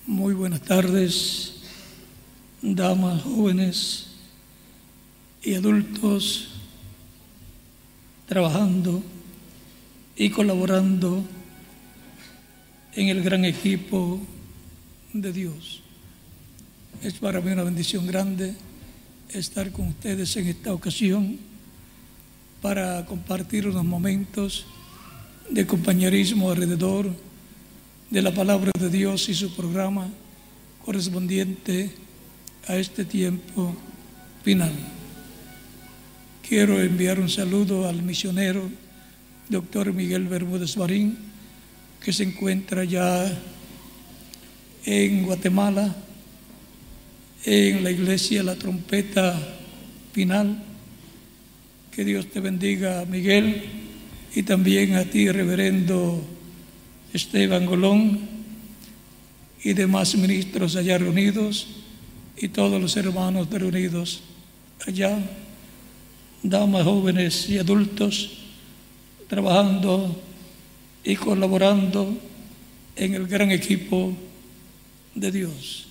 Muy buenas tardes, damas, jóvenes y adultos, trabajando y colaborando en el gran equipo de Dios. Es para mí una bendición grande estar con ustedes en esta ocasión para compartir unos momentos de compañerismo alrededor de la palabra de Dios y su programa correspondiente a este tiempo final. Quiero enviar un saludo al misionero Dr. Miguel Bermúdez Marín, que se encuentra ya en Guatemala, en la iglesia La Trompeta Final. Que Dios te bendiga, Miguel, y también a ti, reverendo Esteban Golón, y demás ministros allá reunidos, y todos los hermanos reunidos allá, damas, jóvenes y adultos, trabajando y colaborando en el gran equipo de Dios.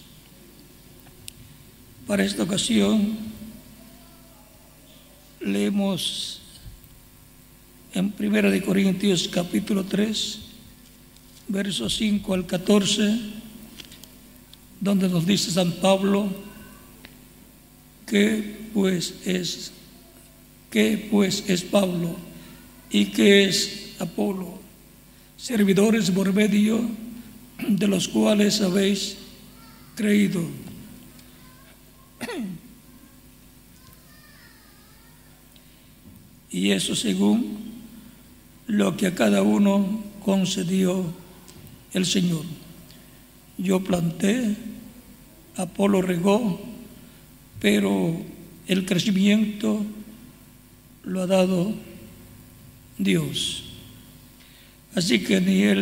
Para esta ocasión leemos en 1 Corintios capítulo 3, versos 5 al 14, donde nos dice San Pablo que pues es Pablo y que es Apolo, servidores por medio de los cuales habéis creído. Y eso según lo que a cada uno concedió el Señor. Yo planté, Apolo regó, pero el crecimiento lo ha dado Dios. Así que ni el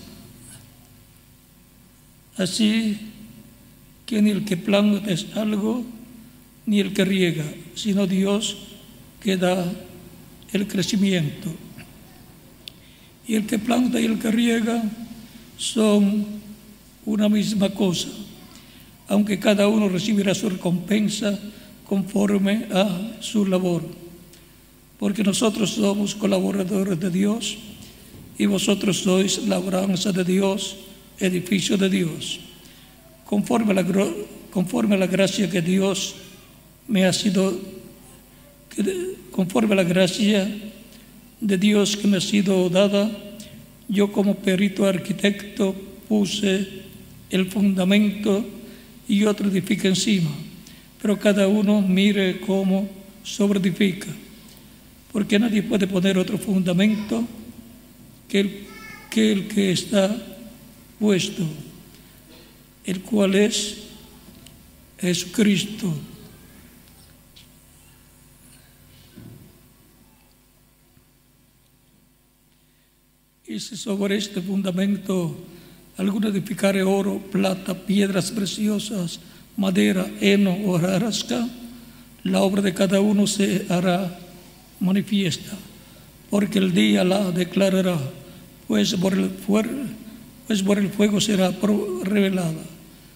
que planta es algo, ni el que riega, sino Dios que da el crecimiento. Y el que planta y el que riega son una misma cosa, aunque cada uno recibirá su recompensa conforme a su labor. Porque nosotros somos colaboradores de Dios y vosotros sois labranza de Dios, edificio de Dios, conforme a la gracia que Dios me ha sido, conforme a la gracia de Dios que me ha sido dada. Yo como perito arquitecto puse el fundamento y otro edifica encima, pero cada uno mire cómo sobreedifica, porque nadie puede poner otro fundamento que el que está puesto, el cual es Jesucristo. Y si sobre este fundamento alguno edificare oro, plata, piedras preciosas, madera, heno o hojarasca, la obra de cada uno se hará manifiesta, porque el día la declarará, pues por el fuego será revelada,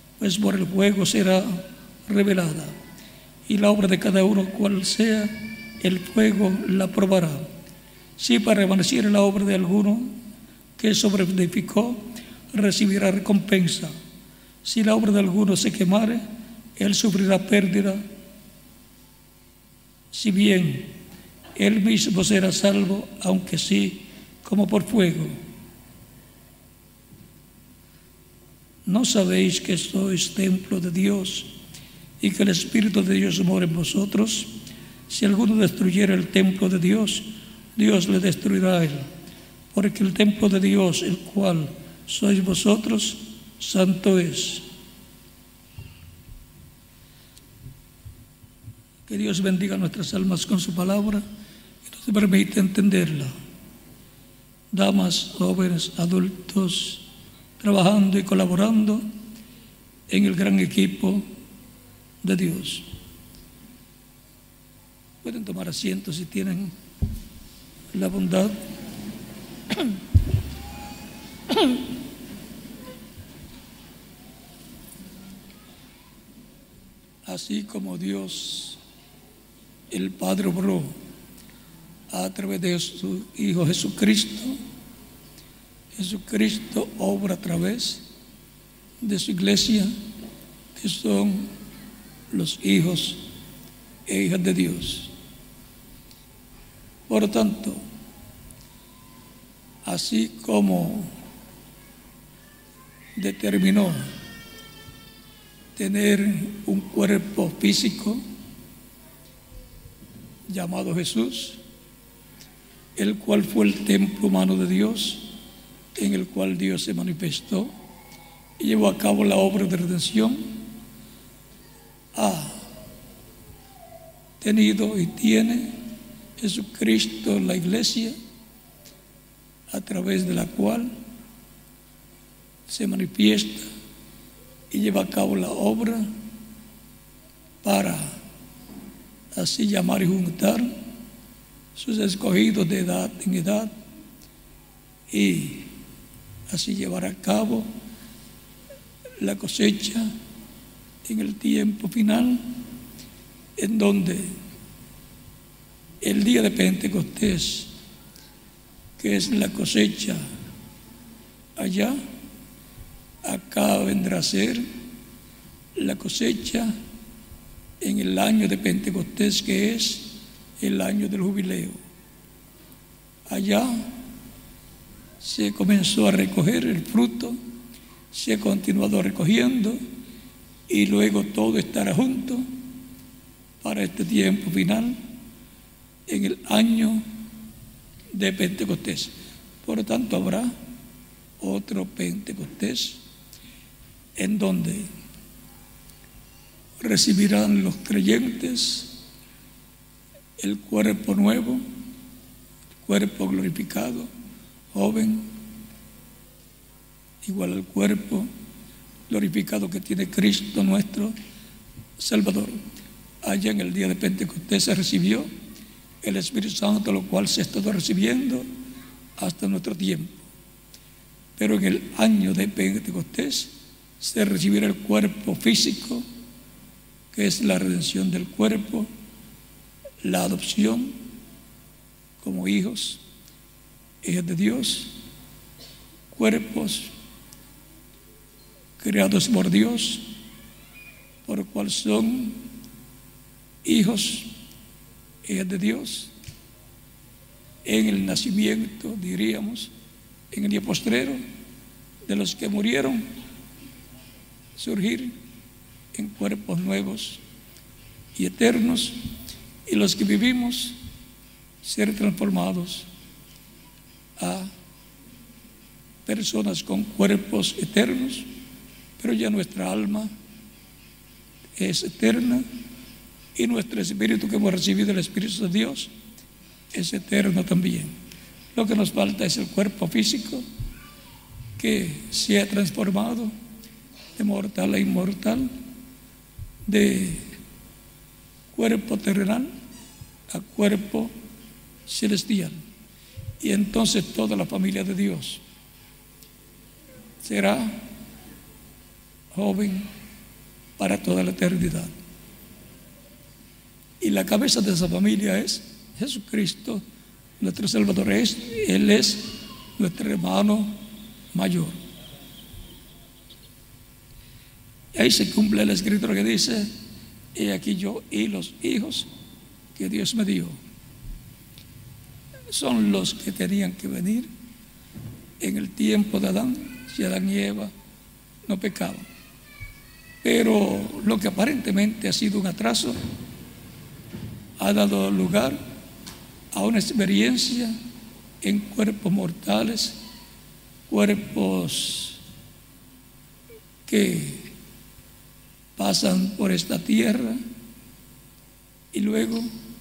y la obra de cada uno, cual sea, el fuego la probará. Si permaneciere la obra de alguno que sobreedificó, recibirá recompensa. Si la obra de alguno se quemare, él sufrirá pérdida, si bien él mismo será salvo, aunque sí como por fuego. ¿No sabéis que sois templo de Dios y que el Espíritu de Dios mora en vosotros? Si alguno destruyera el templo de Dios, Dios le destruirá a él, porque el templo de Dios, el cual sois vosotros, santo es. Que Dios bendiga nuestras almas con su palabra y nos permita entenderla. Damas, jóvenes, adultos, trabajando y colaborando en el gran equipo de Dios. Pueden tomar asiento si tienen la bondad. así como Dios, el Padre, obró a través de su Hijo Jesucristo. Jesucristo obra a través de su iglesia, que son los hijos e hijas de Dios. Por lo tanto, así como determinó tener un cuerpo físico llamado Jesús, el cual fue el templo humano de Dios, en el cual Dios se manifestó y llevó a cabo la obra de redención, ha tenido y tiene Jesucristo la iglesia, a través de la cual se manifiesta y lleva a cabo la obra para así llamar y juntar sus escogidos de edad en edad y así llevar a cabo la cosecha en el tiempo final, en donde el día de Pentecostés, que es la cosecha allá, acá vendrá a ser la cosecha en el año de Pentecostés, que es el año del jubileo. Allá se comenzó a recoger el fruto, se ha continuado recogiendo y luego todo estará junto para este tiempo final en el año de Pentecostés. Por lo tanto, habrá otro Pentecostés en donde recibirán los creyentes el cuerpo nuevo, cuerpo glorificado, joven, igual al cuerpo glorificado que tiene Cristo nuestro Salvador. Allá en el día de Pentecostés se recibió el Espíritu Santo, lo cual se ha estado recibiendo hasta nuestro tiempo. Pero en el año de Pentecostés se recibirá el cuerpo físico, que es la redención del cuerpo, la adopción como hijos, hijas de Dios, cuerpos creados por Dios, por lo cual son hijos, hijas de Dios, en el nacimiento, diríamos, en el día postrero, de los que murieron, surgir en cuerpos nuevos y eternos, y los que vivimos, ser transformados a personas con cuerpos eternos, pero ya nuestra alma es eterna y nuestro espíritu que hemos recibido, el Espíritu de Dios, es eterno también. Lo que nos falta es el cuerpo físico que se ha transformado de mortal a inmortal, de cuerpo terrenal a cuerpo celestial. Y entonces toda la familia de Dios será joven para toda la eternidad. Y la cabeza de esa familia es Jesucristo, nuestro Salvador. Él es nuestro hermano mayor. Y ahí se cumple la escritura que dice: he aquí yo y los hijos que Dios me dio. Son los que tenían que venir en el tiempo de Adán, si Adán y Eva no pecaban. Pero lo que aparentemente ha sido un atraso ha dado lugar a una experiencia en cuerpos mortales, cuerpos que pasan por esta tierra y luego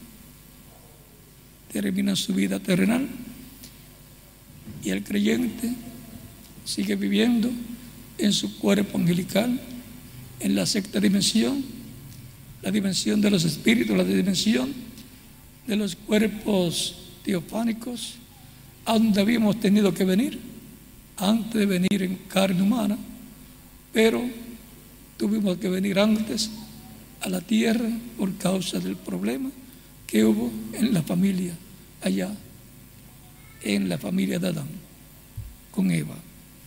terminan su vida terrenal, y el creyente sigue viviendo en su cuerpo angelical, en la sexta dimensión, la dimensión de los espíritus, la dimensión de los cuerpos teofánicos, a donde habíamos tenido que venir antes de venir en carne humana, pero tuvimos que venir antes a la tierra por causa del problema que hubo en la familia allá, en la familia de Adán, con Eva.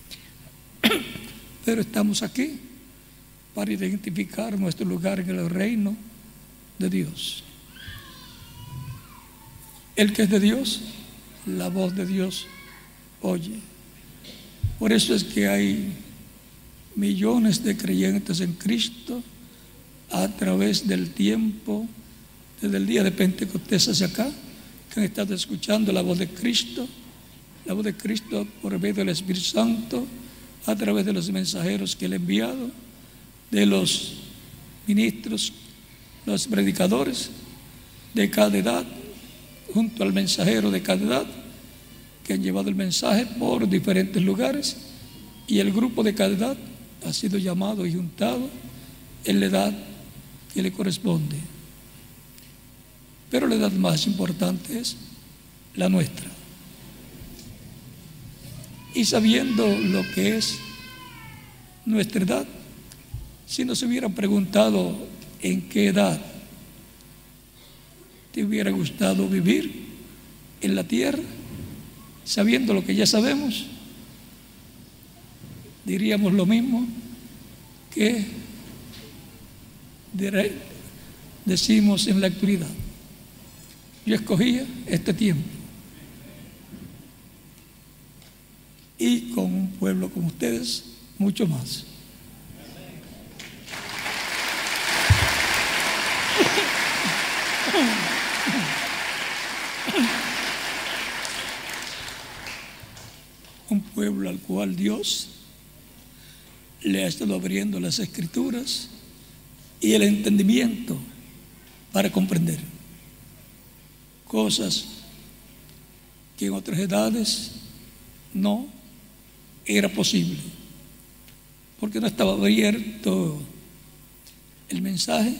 Pero estamos aquí para identificar nuestro lugar en el reino de Dios. El que es de Dios, la voz de Dios oye. Por eso es que hay millones de creyentes en Cristo a través del tiempo, desde el día de Pentecostés hacia acá, que han estado escuchando la voz de Cristo por medio del Espíritu Santo, a través de los mensajeros que Él ha enviado, de los ministros, los predicadores de cada edad, junto al mensajero de cada edad, que han llevado el mensaje por diferentes lugares, y el grupo de cada edad ha sido llamado y juntado en la edad que le corresponde. Pero la edad más importante es la nuestra. Y sabiendo lo que es nuestra edad, si nos hubieran preguntado en qué edad te hubiera gustado vivir en la tierra, sabiendo lo que ya sabemos, diríamos lo mismo que decimos en la actualidad. Yo escogía este tiempo, y con un pueblo como ustedes, mucho más. Un pueblo al cual Dios le ha estado abriendo las Escrituras y el entendimiento para comprender cosas que en otras edades no era posible, porque no estaba abierto el mensaje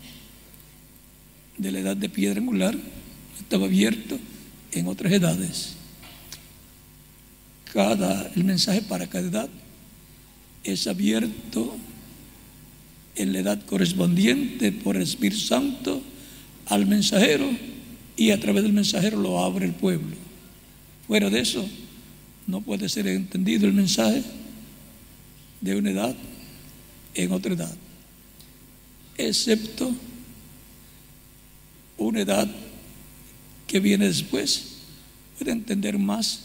de la edad de piedra angular, no estaba abierto en otras edades. El mensaje para cada edad es abierto en la edad correspondiente por el Espíritu Santo al mensajero, y a través del mensajero lo abre el pueblo. Fuera de eso no puede ser entendido el mensaje de una edad en otra edad, excepto una edad que viene después. Puede entender más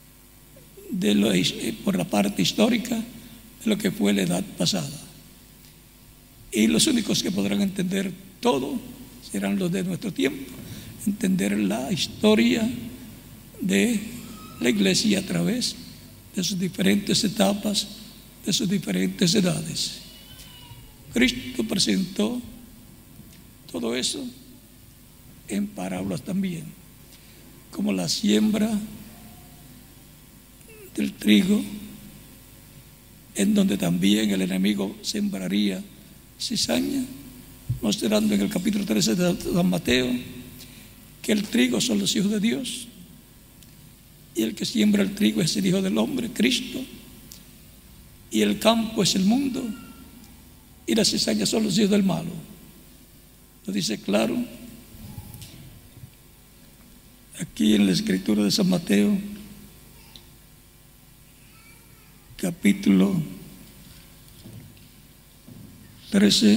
por la parte histórica de lo que fue la edad pasada, y los únicos que podrán entender todo serán los de nuestro tiempo, entender la historia de la iglesia a través de sus diferentes etapas, de sus diferentes edades. Cristo presentó todo eso en parábolas también, como la siembra del trigo, en donde también el enemigo sembraría cizaña, mostrando en el capítulo 13 de San Mateo que el trigo son los hijos de Dios, y el que siembra el trigo es el Hijo del Hombre, Cristo, y el campo es el mundo, y las cizañas son los hijos del malo. Lo dice claro aquí en la escritura de San Mateo, capítulo 13,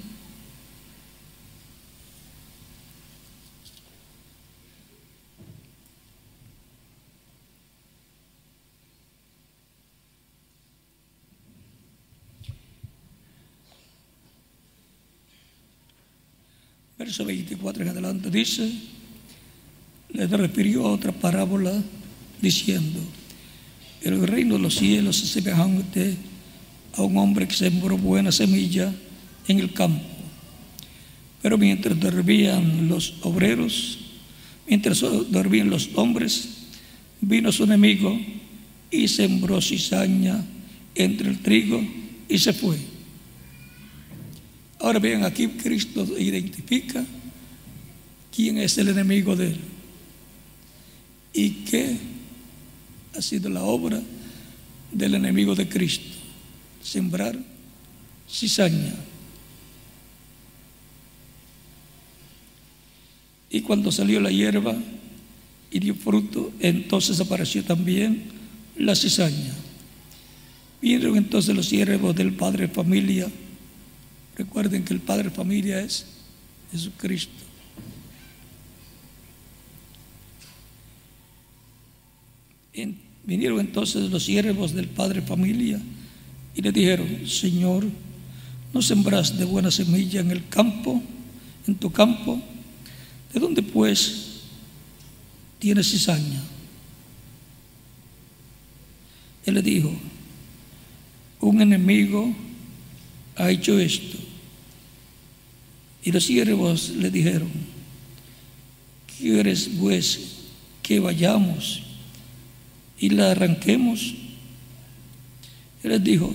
verso 24 en adelante, dice: le refirió a otra parábola diciendo: el reino de los cielos es semejante a un hombre que sembró buena semilla en el campo, pero mientras dormían los hombres, vino su enemigo y sembró cizaña entre el trigo y se fue. Ahora bien, aquí Cristo identifica quién es el enemigo de él y qué ha sido la obra del enemigo de Cristo: sembrar cizaña. Y cuando salió la hierba y dio fruto, entonces apareció también la cizaña. Vieron entonces los siervos del padre de familia. Recuerden que el padre de familia es Jesucristo. Vinieron entonces los siervos del padre de familia y le dijeron: Señor, ¿no sembraste buena semilla en el campo, en tu campo? ¿De dónde pues tienes cizaña? Él le dijo: un enemigo ha hecho esto. Y los siervos le dijeron: ¿quieres pues que vayamos y la arranquemos? Él les dijo: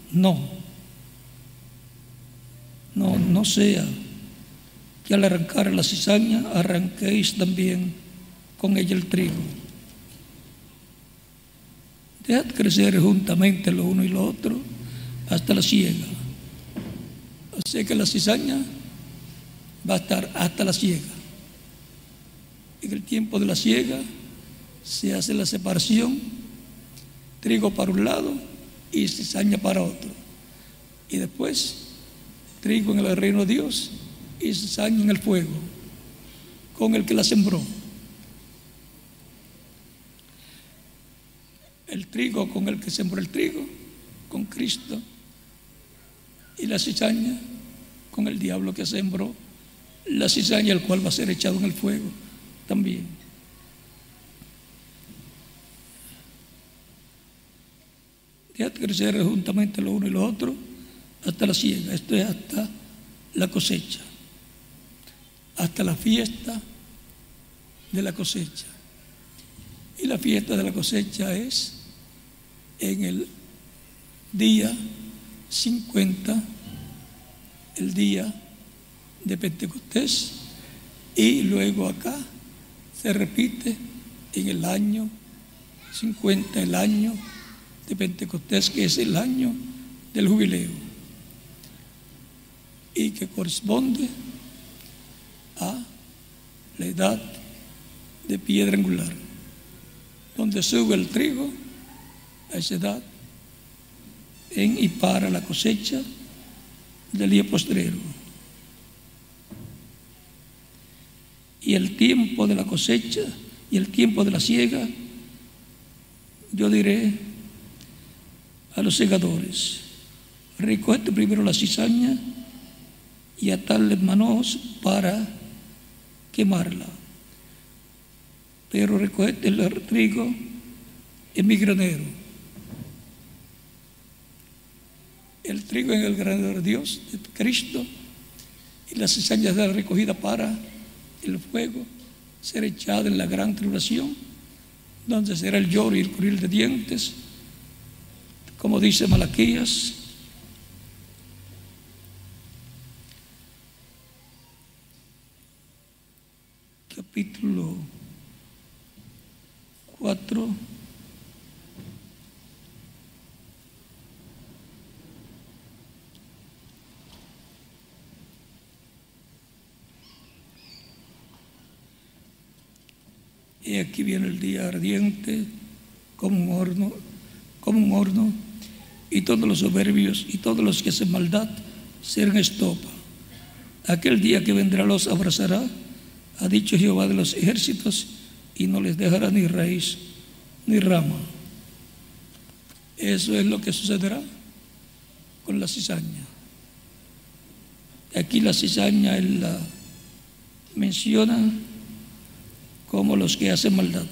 no sea que al arrancar la cizaña arranquéis también con ella el trigo. Dejad crecer juntamente lo uno y lo otro hasta la siega. O sea que la cizaña va a estar hasta la siega. En el tiempo de la siega se hace la separación: trigo para un lado y cizaña para otro. Y después trigo en el reino de Dios y cizaña en el fuego con el que la sembró. El trigo con el que sembró el trigo, con Cristo, y la cizaña con el diablo que sembró la cizaña, el cual va a ser echado en el fuego también. Dejad crecer juntamente lo uno y lo otro hasta la siega. Esto es hasta la cosecha, hasta la fiesta de la cosecha. Y la fiesta de la cosecha es en el día 50, el día de Pentecostés, y luego acá se repite en el año 50, el año de Pentecostés, que es el año del jubileo y que corresponde a la edad de piedra angular, donde sube el trigo a esa edad en y para la cosecha del día postrero. Y el tiempo de la cosecha y el tiempo de la siega, yo diré a los segadores: recoged primero la cizaña y atadle manojos para quemarla, pero recoged el trigo en mi granero. El trigo en el granero de Dios, de Cristo, y la cizaña será recogida para el fuego, será echada en la gran tribulación, donde será el lloro y el crujir de dientes, como dice Malaquías. Capítulo 4. Y aquí viene el día ardiente como un horno, y todos los soberbios y todos los que hacen maldad serán estopa. Aquel día que vendrá los abrazará, ha dicho Jehová de los ejércitos, y no les dejará ni raíz ni rama. Eso es lo que sucederá con la cizaña. Aquí la cizaña él la menciona como los que hacen maldad.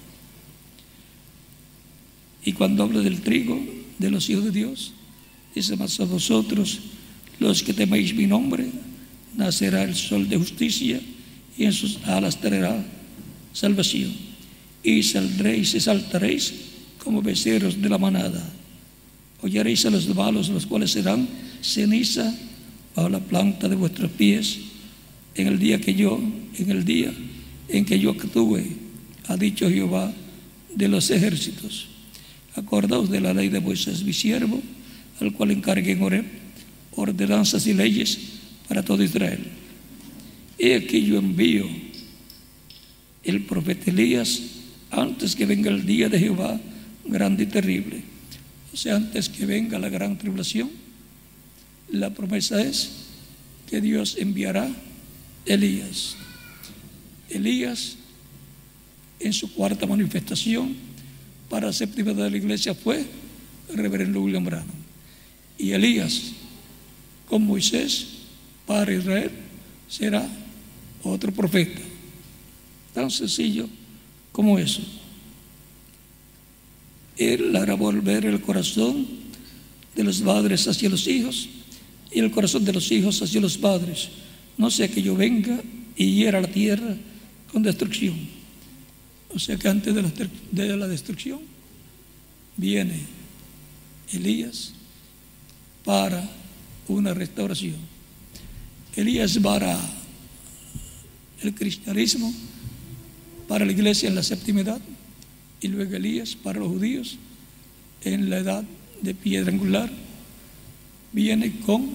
Y cuando habla del trigo de los hijos de Dios, dice: mas a vosotros, los que teméis mi nombre, nacerá el sol de justicia, y en sus alas traerá salvación. Y saldréis y saltaréis como becerros de la manada. Hollaréis a los malos, los cuales serán ceniza bajo la planta de vuestros pies, en el día en que yo actúe, ha dicho Jehová de los ejércitos. Acordaos de la ley de Moisés mi siervo, al cual encargué en Horeb ordenanzas y leyes para todo Israel. He aquí yo envío el profeta Elías antes que venga el día de Jehová grande y terrible. O sea, antes que venga la gran tribulación, la promesa es que Dios enviará Elías. Elías, en su cuarta manifestación para la séptima de la iglesia, fue el reverendo William Branham. Y Elías, con Moisés, para Israel, será otro profeta. Tan sencillo como eso. Él hará volver el corazón de los padres hacia los hijos y el corazón de los hijos hacia los padres, no sea que yo venga y hiera la tierra con destrucción. O sea que antes de la destrucción viene Elías para una restauración. Elías para el cristianismo, para la iglesia en la séptima edad, y luego Elías para los judíos en la edad de piedra angular. Viene con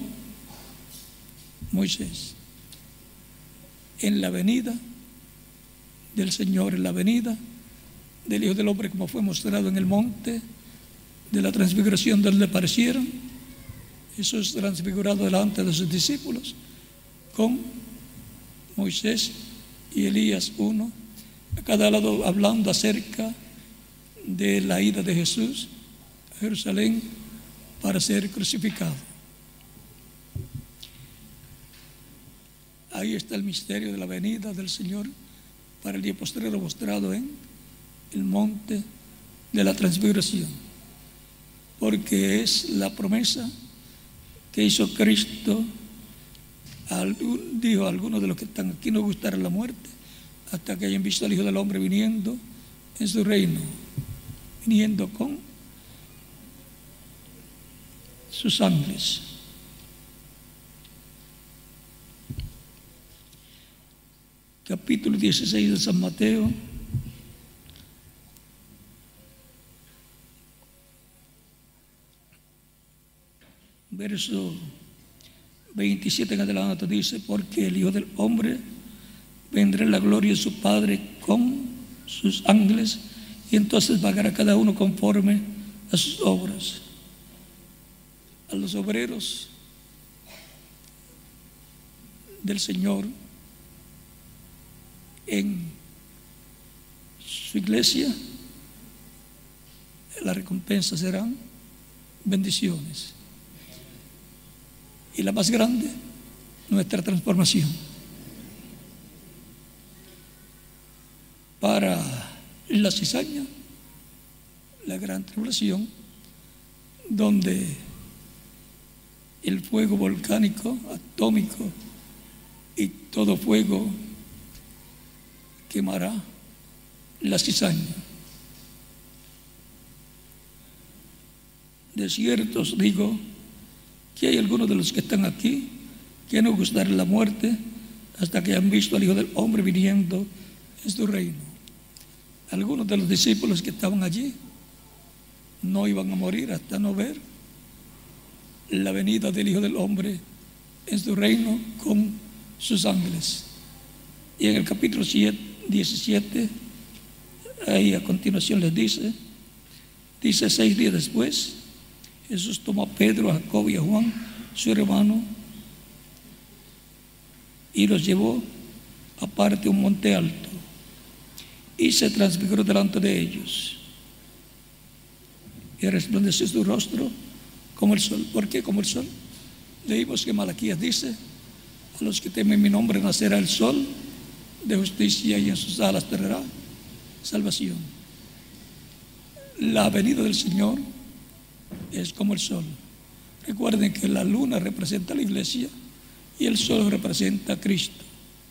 Moisés en la venida del Señor, en la venida del Hijo del Hombre, como fue mostrado en el monte de la transfiguración, donde le aparecieron. Eso es transfigurado delante de sus discípulos con Moisés y Elías, uno a cada lado, hablando acerca de la ida de Jesús a Jerusalén para ser crucificado. Ahí está el misterio de la venida del Señor para el día postrero, mostrado en el monte de la transfiguración, porque es la promesa que hizo Cristo. Dijo a algunos de los que están aquí: no gustará la muerte hasta que hayan visto al Hijo del Hombre viniendo en su reino, viniendo con sus ángeles. Capítulo 16 de San Mateo, verso 27 en adelante, dice: porque el Hijo del Hombre vendrá en la gloria de su Padre con sus ángeles, y entonces pagará cada uno conforme a sus obras. A los obreros del Señor en su iglesia, la recompensa serán bendiciones, y la más grande, nuestra transformación. Para la cizaña, la gran tribulación, donde el fuego volcánico, atómico y todo fuego quemará la cizaña. De cierto os digo que hay algunos de los que están aquí que no gustarán la muerte hasta que hayan visto al Hijo del Hombre viniendo en su reino. Algunos de los discípulos que estaban allí no iban a morir hasta no ver la venida del Hijo del Hombre en su reino con sus ángeles. Y en el capítulo 17, ahí a continuación les dice 6 días después, Jesús tomó a Pedro, a Jacobo y a Juan, su hermano, y los llevó aparte a un monte alto, y se transfiguró delante de ellos, y resplandeció su rostro como el sol. ¿Por qué como el sol? Leímos que Malaquías dice: a los que temen mi nombre nacerá el sol de justicia, y en sus alas traerá salvación. La venida del Señor es como el sol. Recuerden que la luna representa a la iglesia y el sol representa a Cristo.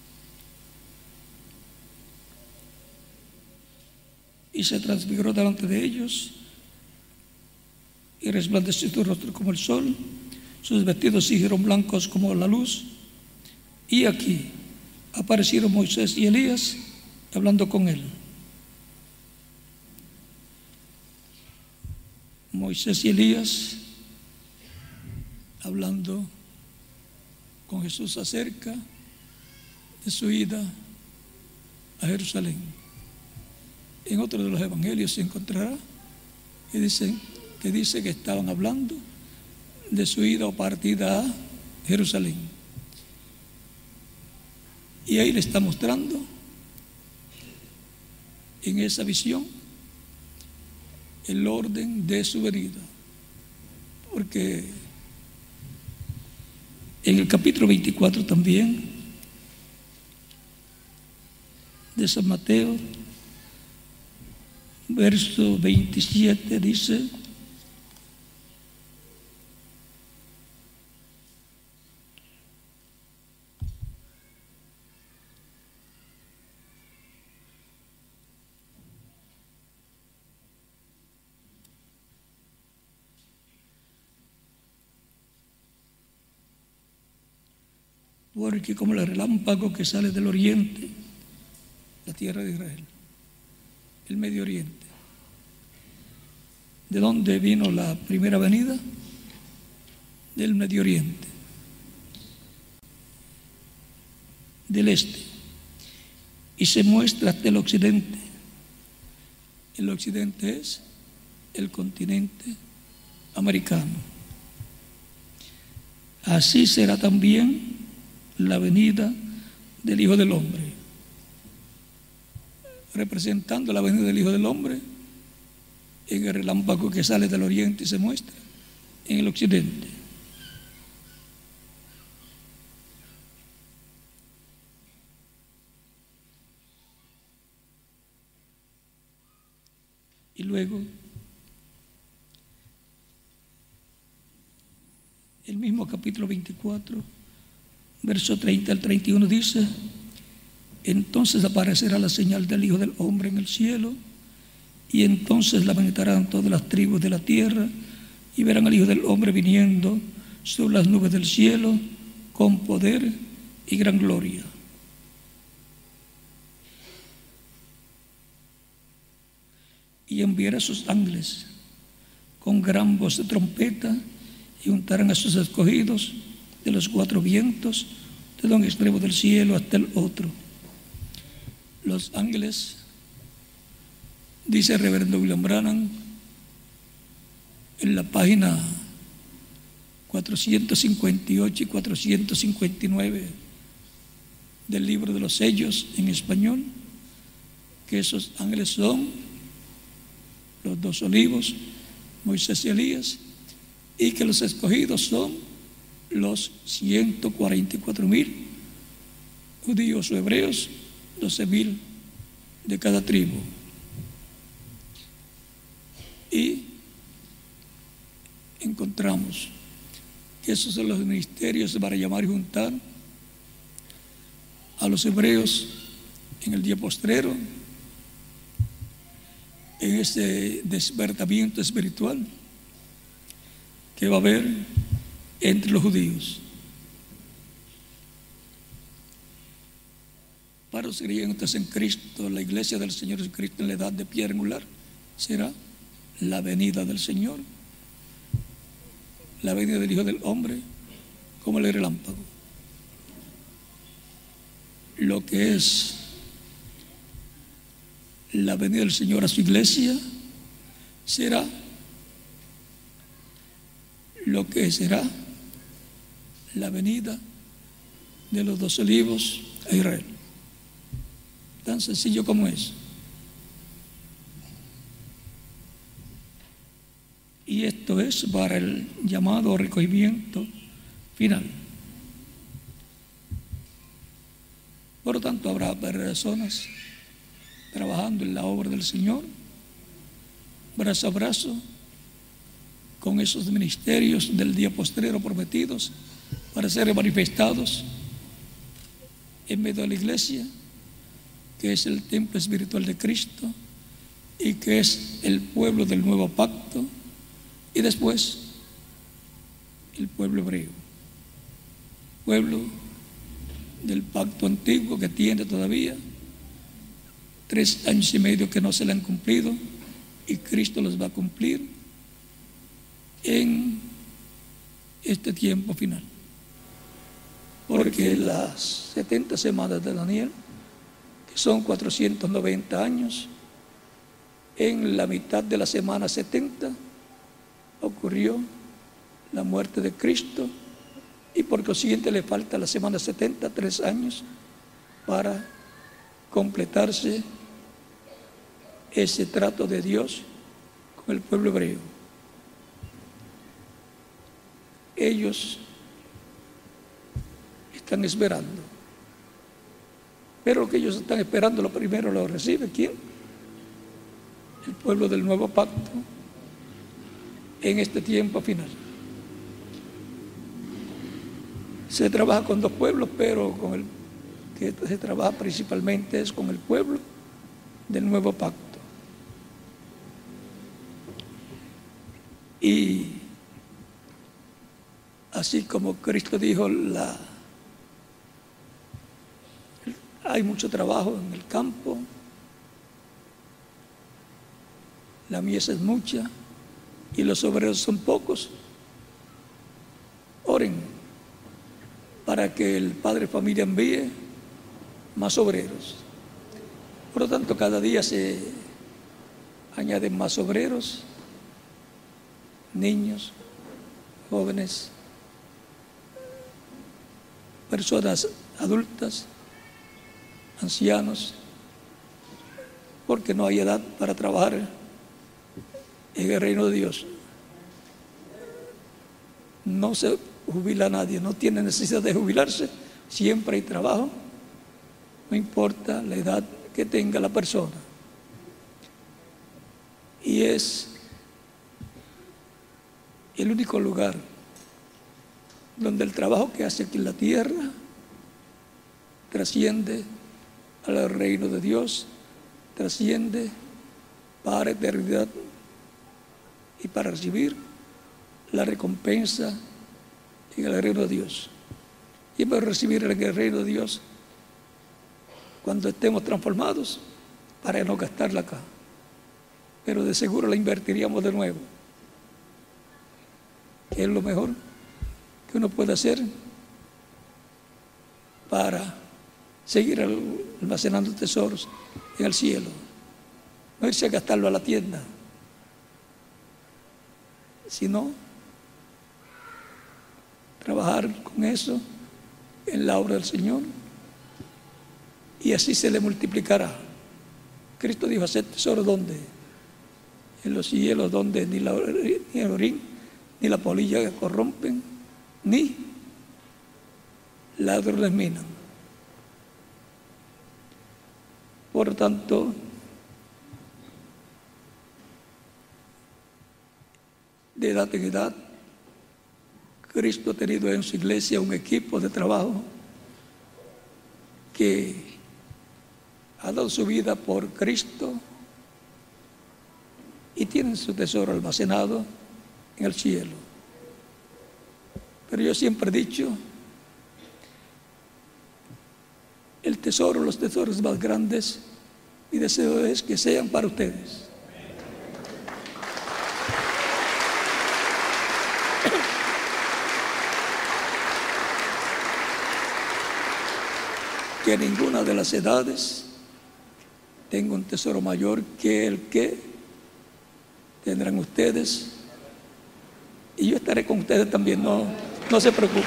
Y se transfiguró delante de ellos, y resplandeció su rostro como el sol, sus vestidos se hicieron blancos como la luz. Y aquí aparecieron Moisés y Elías hablando con él. Moisés y Elías hablando con Jesús acerca de su ida a Jerusalén. En otro de los evangelios se encontrará que dice que estaban hablando de su ida o partida a Jerusalén. Y ahí le está mostrando en esa visión el orden de su venida. Porque en el capítulo 24 también de San Mateo, verso 27 dice: porque como el relámpago que sale del oriente, la tierra de Israel, el Medio Oriente. ¿De dónde vino la primera venida? Del Medio Oriente, del este, y se muestra hasta el occidente. El occidente es el continente americano. Así será también la venida del Hijo del Hombre, representando la venida del Hijo del Hombre en el relámpago que sale del oriente y se muestra en el occidente. Y luego el mismo capítulo 24, verso 30 al 31 dice: entonces aparecerá la señal del Hijo del Hombre en el cielo, y entonces lamentarán todas las tribus de la tierra, y verán al Hijo del Hombre viniendo sobre las nubes del cielo con poder y gran gloria. Y enviará a sus ángeles con gran voz de trompeta, y juntarán a sus escogidos de los cuatro vientos, desde un extremo del cielo hasta el otro. Los ángeles, dice el reverendo William Branham en la página 458 y 459 del libro de los sellos en español, que esos ángeles son los dos olivos, Moisés y Elías, y que los escogidos son los 144,000 judíos o hebreos, 12,000 de cada tribu. Y encontramos que esos son los ministerios para llamar y juntar a los hebreos en el día postrero, en ese despertamiento espiritual que va a haber entre los judíos. Para los creyentes en Cristo, la iglesia del Señor Jesucristo en la edad de piedra angular será la venida del Señor, la venida del Hijo del Hombre como el relámpago. Lo que es la venida del Señor a su iglesia será lo que será la venida de los dos olivos a Israel. Tan sencillo como es. Y esto es para el llamado recogimiento final. Por lo tanto, habrá personas trabajando en la obra del Señor, brazo a brazo, con esos ministerios del día postrero prometidos para ser manifestados en medio de la iglesia, que es el templo espiritual de Cristo y que es el pueblo del nuevo pacto, y después el pueblo hebreo, pueblo del pacto antiguo que tiene todavía 3 años y medio que no se le han cumplido, y Cristo los va a cumplir en este tiempo final, porque las 70 semanas de Daniel que son 490 años. En la mitad de la semana 70 ocurrió la muerte de Cristo y por consiguiente le falta la semana 70, 3 años para completarse ese trato de Dios con el pueblo hebreo. Ellos están esperando, pero lo que ellos están esperando, lo primero lo recibe ¿quién? El pueblo del nuevo pacto en este tiempo final. Se trabaja con dos pueblos, pero con el que se trabaja principalmente es con el pueblo del nuevo pacto. Y así como Cristo dijo, hay mucho trabajo en el campo, la mies es mucha y los obreros son pocos. Oren para que el Padre Familia envíe más obreros. Por lo tanto, cada día se añaden más obreros, niños, jóvenes, personas adultas, ancianos, porque no hay edad para trabajar en el reino de Dios. No se jubila nadie, no tiene necesidad de jubilarse, siempre hay trabajo, no importa la edad que tenga la persona. Y es el único lugar donde el trabajo que hace aquí en la tierra trasciende al reino de Dios, trasciende para eternidad y para recibir la recompensa en el reino de Dios. Y para recibir en el reino de Dios cuando estemos transformados, para no gastarla acá, pero de seguro la invertiríamos de nuevo, que es lo mejor que uno puede hacer para seguir almacenando tesoros en el cielo. No irse a gastarlo a la tienda, sino trabajar con eso en la obra del Señor, y así se le multiplicará. Cristo dijo: hacer tesoro ¿dónde? En los cielos, donde ni el orín ni la polilla corrompen, ni ladrones minan. Por lo tanto, de edad en edad, Cristo ha tenido en su iglesia un equipo de trabajo que ha dado su vida por Cristo y tienen su tesoro almacenado en el cielo. Pero yo siempre he dicho, el tesoro, los tesoros más grandes, mi deseo es que sean para ustedes. Que ninguna de las edades tenga un tesoro mayor que el que tendrán ustedes, y yo estaré con ustedes también, no se preocupen.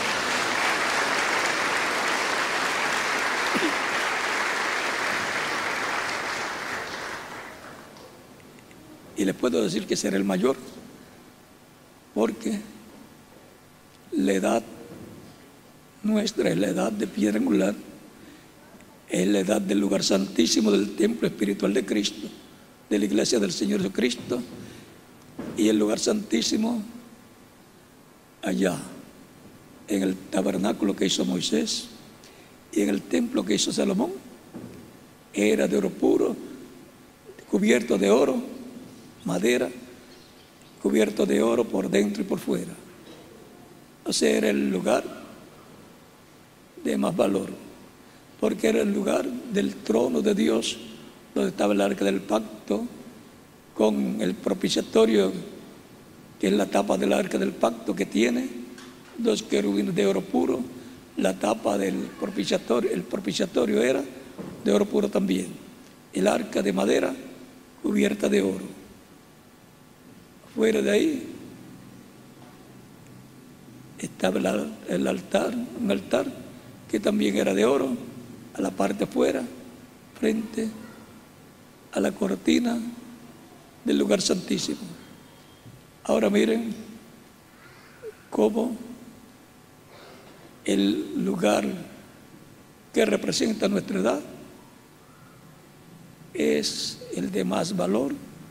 Y les puedo decir que será el mayor, porque la edad nuestra es la edad de piedra angular, es la edad del lugar santísimo del templo espiritual de Cristo, de la iglesia del Señor Jesucristo, y el lugar santísimo allá en el tabernáculo que hizo Moisés y en el templo que hizo Salomón era de oro puro, cubierto de oro, madera, cubierto de oro por dentro y por fuera. O sea, era el lugar de más valor, porque era el lugar del trono de Dios, donde estaba el arca del pacto, con el propiciatorio, que es la tapa del arca del pacto, que tiene 2 querubines de oro puro. La tapa del propiciatorio, el propiciatorio era de oro puro también. El arca de madera cubierta de oro. Fuera de ahí estaba el altar, un altar que también era de oro, a la parte afuera, frente a la cortina del lugar santísimo. Ahora miren cómo el lugar que representa nuestra edad es el de más valor.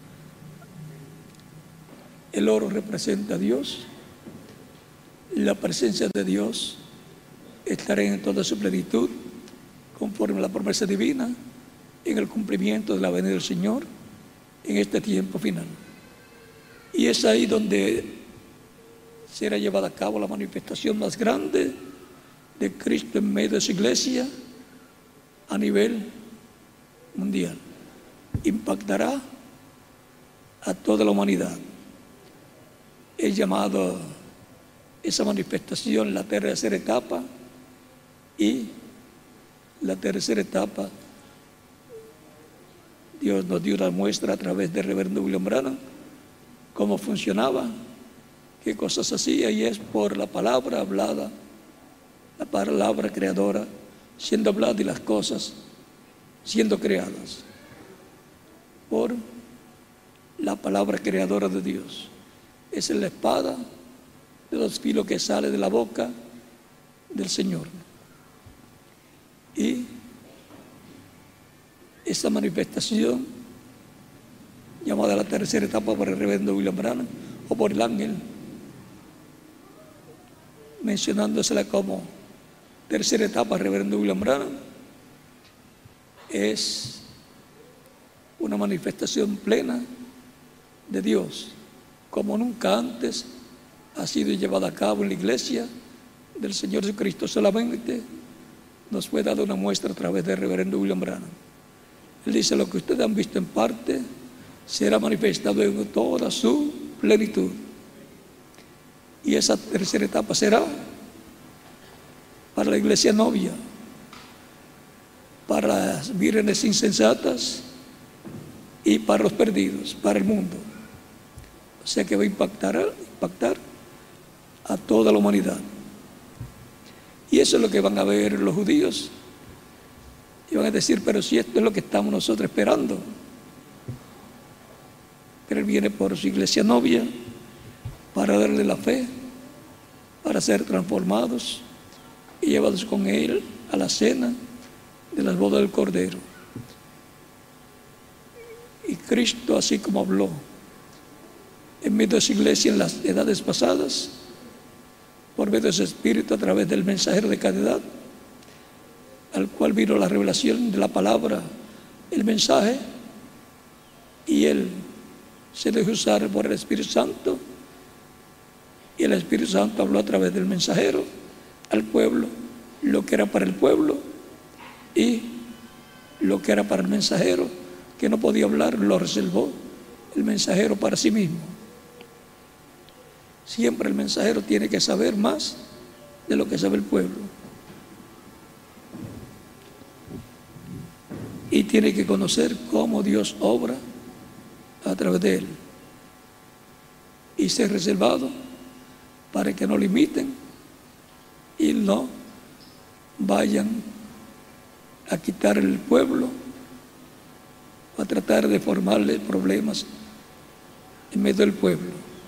El oro representa a Dios. La presencia de Dios estará en toda su plenitud, conforme a la promesa divina, en el cumplimiento de la venida del Señor en este tiempo final. Y es ahí donde será llevada a cabo la manifestación más grande de Cristo en medio de su iglesia a nivel mundial. Impactará a toda la humanidad. Es llamado esa manifestación la tercera etapa, y la tercera etapa Dios nos dio una muestra a través del reverendo William Branham cómo funcionaba, qué cosas hacía, y es por la palabra hablada, la palabra creadora siendo hablada y las cosas siendo creadas por la palabra creadora de Dios. Es la espada de los filos que sale de la boca del Señor. Y esta manifestación, llamada la tercera etapa por el reverendo William Branham o por el ángel, mencionándosela como tercera etapa reverendo William Branham, es una manifestación plena de Dios, como nunca antes ha sido llevada a cabo en la iglesia del Señor Jesucristo. Solamente nos fue dada una muestra a través del reverendo William Branham. Él dice: lo que ustedes han visto en parte será manifestado en toda su plenitud. Y esa tercera etapa será para la iglesia novia, para las vírgenes insensatas y para los perdidos, para el mundo. O sea que va a impactar a toda la humanidad. Y eso es lo que van a ver los judíos, y van a decir: pero si esto es lo que estamos nosotros esperando. Pero Él viene por su iglesia novia para darle la fe, para ser transformados y llevados con Él a la cena de las bodas del Cordero. Y Cristo, así como habló en medio de su iglesia en las edades pasadas, por medio de su Espíritu, a través del mensajero de cada edad, al cual vino la revelación de la palabra, el mensaje, y Él se dejó usar por el Espíritu Santo, y el Espíritu Santo habló a través del mensajero al pueblo lo que era para el pueblo, y lo que era para el mensajero, que no podía hablar, lo reservó el mensajero para sí mismo. Siempre el mensajero tiene que saber más de lo que sabe el pueblo, y tiene que conocer cómo Dios obra a través de él, y ser reservado para que no lo imiten y no vayan a quitar el pueblo, a tratar de formarle problemas en medio del pueblo.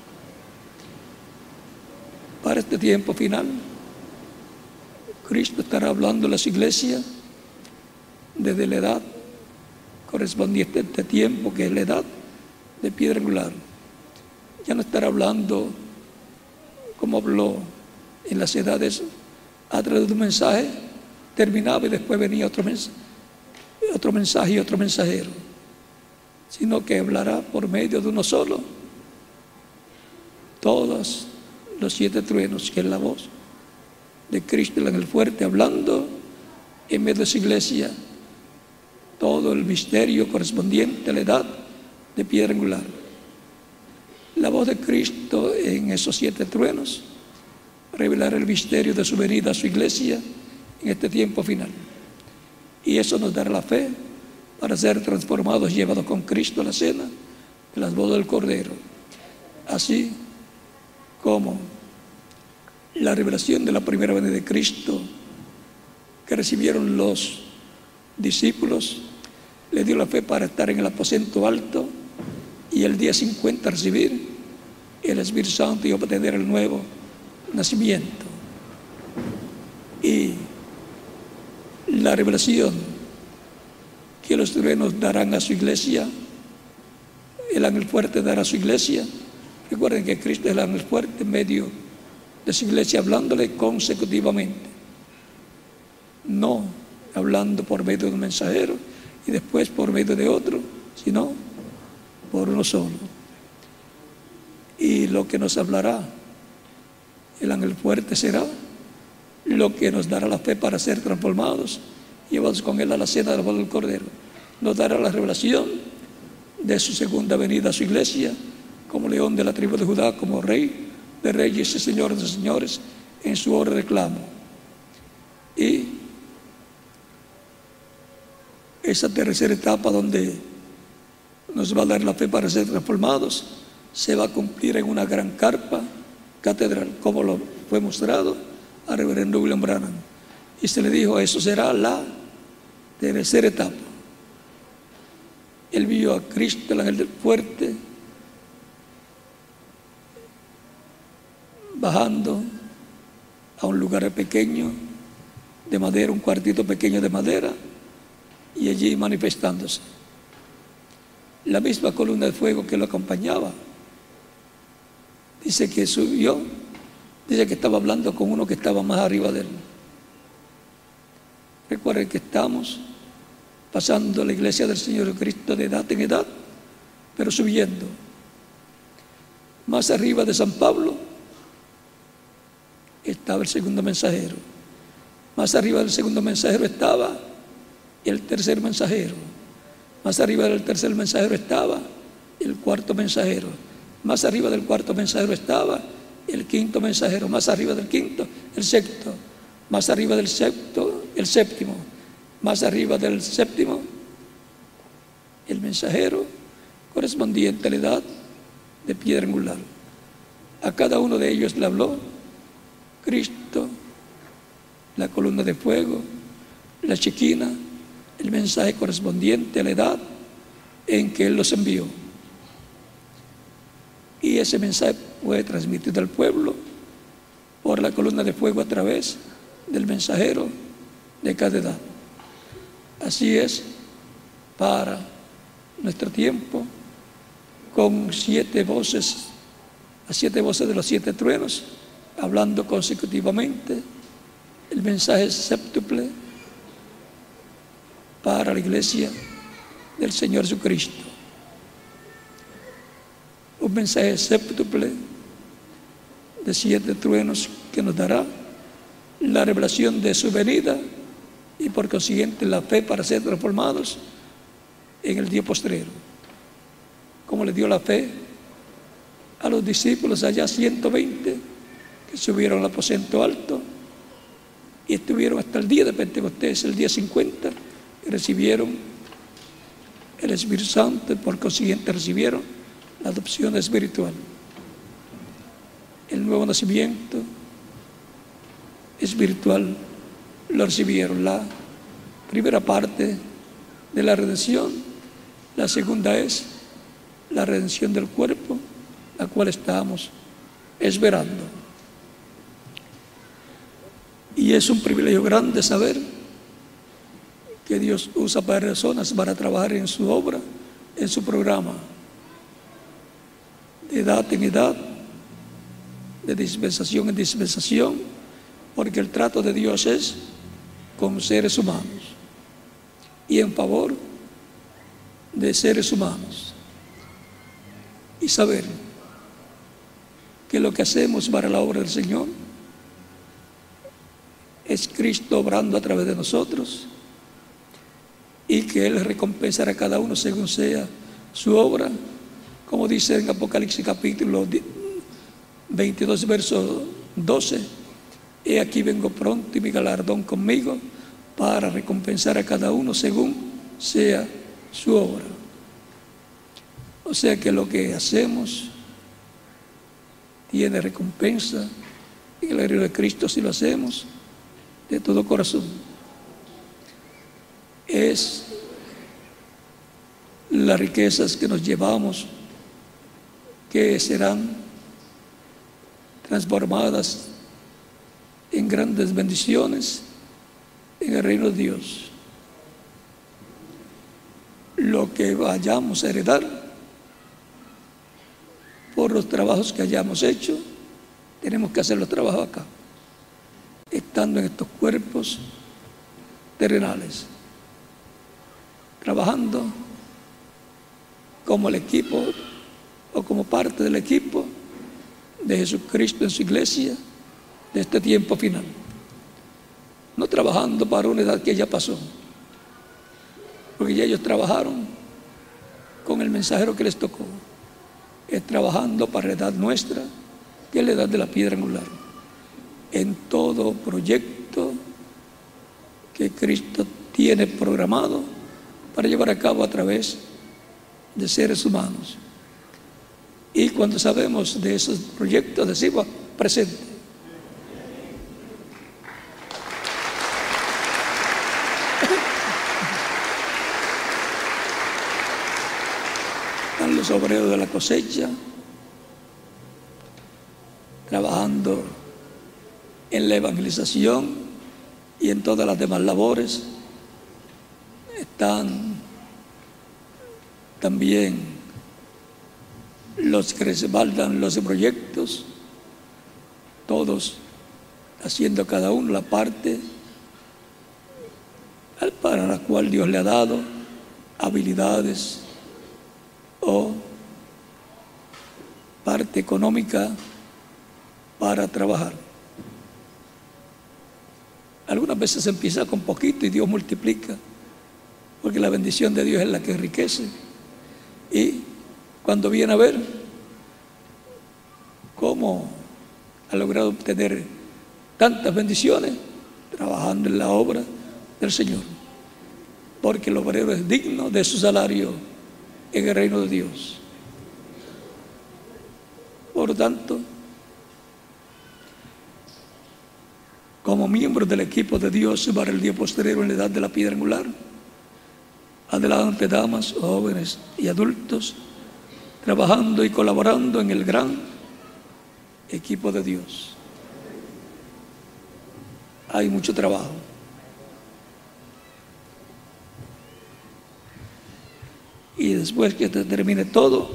Para este tiempo final, Cristo estará hablando a las iglesias desde la edad correspondiente a este tiempo, que es la edad de piedra angular. Ya no estará hablando como habló en las edades a través de un mensaje, terminaba y después venía otro mensaje y otro mensajero, sino que hablará por medio de uno solo, todos los 7 truenos, que es la voz de Cristo en el fuerte, hablando en medio de su iglesia todo el misterio correspondiente a la edad de piedra angular. La voz de Cristo en esos 7 truenos revelará el misterio de su venida a su iglesia en este tiempo final. Y eso nos dará la fe para ser transformados y llevados con Cristo a la cena de las bodas del Cordero. Así como la revelación de la primera venida de Cristo que recibieron los discípulos le dio la fe para estar en el aposento alto y el día 50 recibir el Espíritu Santo y obtener el nuevo nacimiento. Y la revelación que los truenos darán a su iglesia, el ángel fuerte dará a su iglesia. Recuerden que Cristo es el ángel fuerte en medio de su iglesia, hablándole consecutivamente, no hablando por medio de un mensajero y después por medio de otro, sino por uno solo. Y lo que nos hablará el ángel fuerte será lo que nos dará la fe para ser transformados, llevados con él a la cena de la boda del Cordero. Nos dará la revelación de su segunda venida a su iglesia, como león de la tribu de Judá, como rey de reyes y señor de señores, en su hora de reclamo. Y esa tercera etapa donde nos va a dar la fe para ser transformados se va a cumplir en una gran carpa catedral, como lo fue mostrado a reverendo William Branham. Y se le dijo, eso será la tercera etapa. Él vio a Cristo, el ángel fuerte, bajando a un lugar pequeño de madera, un cuartito pequeño de madera, y allí manifestándose. La misma columna de fuego que lo acompañaba, dice que subió, dice que estaba hablando con uno que estaba más arriba de él. Recuerden que estamos pasando la iglesia del Señor Cristo de edad en edad, pero subiendo. Más arriba de San Pablo estaba el segundo mensajero. Más arriba del segundo mensajero estaba el tercer mensajero. Más arriba del tercer mensajero estaba el cuarto mensajero. Más arriba del cuarto mensajero estaba el quinto mensajero. Más arriba del quinto, el sexto. Más arriba del sexto, el séptimo. Más arriba del séptimo, el mensajero correspondiente a la edad de piedra angular. A cada uno de ellos le habló Cristo, la columna de fuego, la chequina, el mensaje correspondiente a la edad en que Él los envió. Y ese mensaje fue transmitido al pueblo por la columna de fuego a través del mensajero de cada edad. Así es para nuestro tiempo, con 7 voces, las 7 voces de los 7 truenos, hablando consecutivamente el mensaje séptuple para la iglesia del Señor Jesucristo. Un mensaje séptuple de 7 truenos que nos dará la revelación de su venida y por consiguiente la fe para ser transformados en el día postrero, como le dio la fe a los discípulos allá 120 que subieron al aposento alto y estuvieron hasta el día de Pentecostés, el día 50, y recibieron el Espíritu Santo y por consiguiente recibieron la adopción espiritual, el nuevo nacimiento espiritual. Lo recibieron, la primera parte de la redención. La segunda es la redención del cuerpo, la cual estamos esperando. Y es un privilegio grande saber que Dios usa personas para trabajar en su obra, en su programa, de edad en edad, de dispensación en dispensación, porque el trato de Dios es con seres humanos y en favor de seres humanos. Y saber que lo que hacemos para la obra del Señor es Cristo obrando a través de nosotros y que Él recompensará a cada uno según sea su obra, como dice en Apocalipsis capítulo 22 verso 12: he aquí vengo pronto y mi galardón conmigo para recompensar a cada uno según sea su obra. O sea que lo que hacemos tiene recompensa en el reino de Cristo si lo hacemos de todo corazón. Es las riquezas que nos llevamos que serán transformadas en grandes bendiciones en el reino de Dios. Lo que vayamos a heredar por los trabajos que hayamos hecho, tenemos que hacer los trabajos acá, estando en estos cuerpos terrenales, trabajando como el equipo o como parte del equipo de Jesucristo en su iglesia de este tiempo final. No trabajando para una edad que ya pasó, porque ya ellos trabajaron con el mensajero que les tocó. Es trabajando para la edad nuestra, que es la edad de la piedra angular, en todo proyecto que Cristo tiene programado para llevar a cabo a través de seres humanos. Y cuando sabemos de esos proyectos, decimos presente. Están los obreros de la cosecha trabajando en la evangelización y en todas las demás labores. Están también los que respaldan los proyectos, todos haciendo cada uno la parte para la cual Dios le ha dado habilidades o parte económica para trabajar. Algunas veces se empieza con poquito y Dios multiplica, porque la bendición de Dios es la que enriquece. Y cuando viene a ver cómo ha logrado obtener tantas bendiciones, trabajando en la obra del Señor, porque el obrero es digno de su salario en el reino de Dios. Por lo tanto, como miembros del equipo de Dios para el día posterior en la edad de la piedra angular, adelante, damas, jóvenes y adultos, trabajando y colaborando en el gran equipo de Dios. Hay mucho trabajo. Y después que termine todo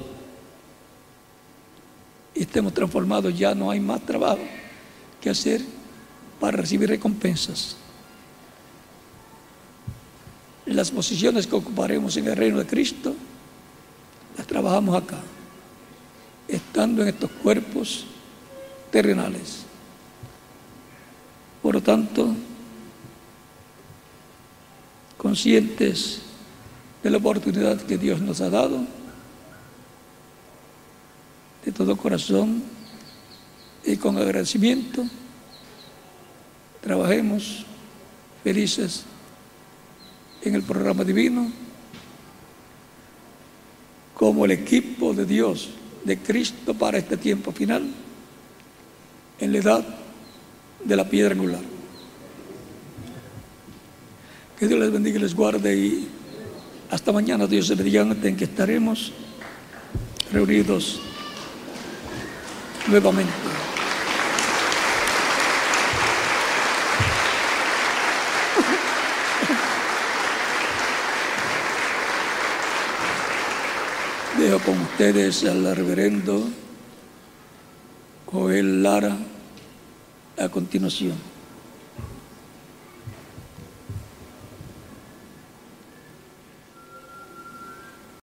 y estemos transformados, ya no hay más trabajo que hacer para recibir recompensas. Las posiciones que ocuparemos en el reino de Cristo las trabajamos acá, estando en estos cuerpos terrenales. Por lo tanto, conscientes de la oportunidad que Dios nos ha dado, de todo corazón y con agradecimiento, trabajemos felices en el programa divino como el equipo de Dios, de Cristo para este tiempo final, en la edad de la piedra angular. Que Dios les bendiga y les guarde, y hasta mañana, Dios mediante, en que estaremos reunidos nuevamente. Dejo con ustedes al reverendo Joel Lara a continuación.